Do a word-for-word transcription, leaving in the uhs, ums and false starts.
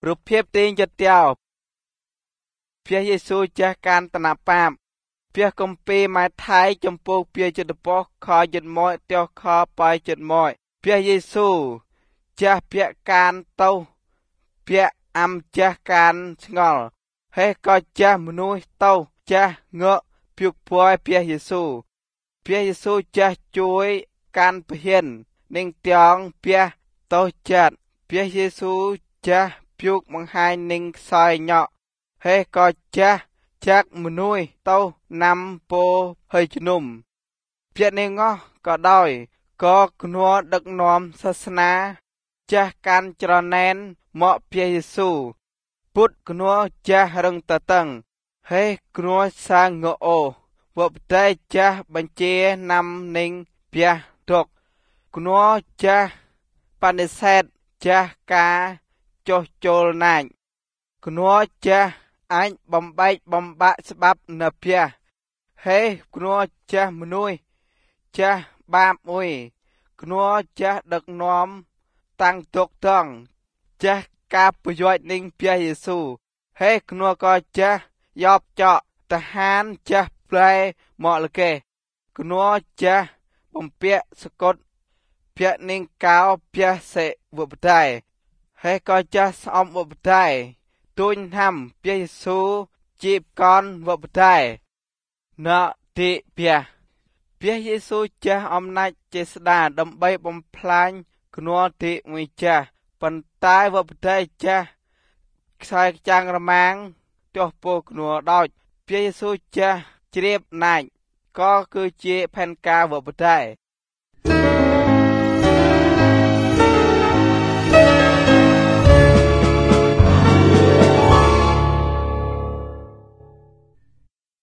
រូបភាពទីយត់ទៀវព្រះយេស៊ូវចាស់ការតណាបាបព្រះគម្ពីរម៉ាថាយចំពោះព្រះចិត្តពោះខយត់មួយទោះខបាយចិត្តមួយព្រះយេស៊ូវចាស់ព្រះការតោព្រះអំចាស់ការស្ងល់ហេក៏ចាស់មនុស្សតោចាស់ងើពុកពួយព្រះយេស៊ូវព្រះយេស៊ូវចាស់ជួយការពហិននិងទាំងព្រះតោចាត់ព្រះយេស៊ូវចាស់ពុកបង្ហាញនិងខ្សោយញក់ហេក៏ចាស់ចាក់មនុស្សតោណាំពោហើយជំនុំព្រះនេងោះក៏ដោយក៏គនួដឹកនាំសាសនាចាស់កាន់ច្រណែនមកព្រះយេស៊ូវពុទ្ធគនួចាស់រឹងតតឹងហេគនួសាងងអូវបតែចាស់បញ្ជាណាំនិងព្រះទុកគនួចាស់បនិសេធចាស់ការចុះចូលណាញគនួចាស់អញបំបែកបំបាក់ស្បាប់នៅព្រះហេគនួចាស់មនុស្សចាស់បាបមួយគនួចាស់ដឹកនាំតាំងទុកតងចាស់ការប្រយោជន៍នឹងព្រះយេស៊ូវហេគនួក៏ចាស់យកចកតហានចាស់ផ្លែមកលកេគនួចាស់បំពាក់សកុតព្រះនឹងកោព្រះសេវបតៃហេក៏ចាស់ស្អំវបតៃទូញហាំព្រះយេស៊ូវជីបកនវបតៃណតិព្រះព្រះយេស៊ូវចាស់អំណាចចេស្តាដើម្បីបំផ្លាញគនួទីមួយចាស់ប៉ុន្តែវបតៃចាស់ខ្សែចាំងរមាំងទោះពោគនួដោយព្រះយេស៊ូវចាស់ជ្រាបណាច់ក៏គឺជាផែនការវបតៃ